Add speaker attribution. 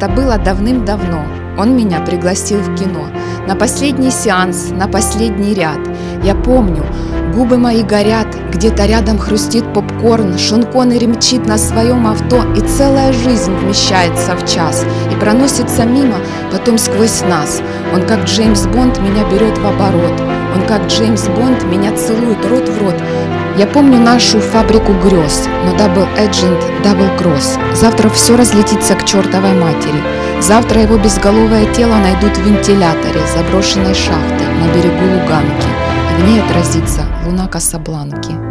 Speaker 1: Это было давным-давно. Он меня пригласил в кино. На последний сеанс, на последний ряд. Я помню, губы мои горят, где-то рядом хрустит попкорн, Шон Коннери мчит на своем авто, и целая жизнь вмещается в час и проносится мимо, потом сквозь нас. Он, как Джеймс Бонд, меня берет в оборот. Он, как Джеймс Бонд, меня целует рот в рот. Я помню нашу фабрику грез, но дабл эджент, дабл кросс. Завтра все разлетится к чертовой матери. Завтра его безголовое тело найдут в вентиляторе заброшенной шахты на берегу Луганки, и в ней отразится луна Касабланки.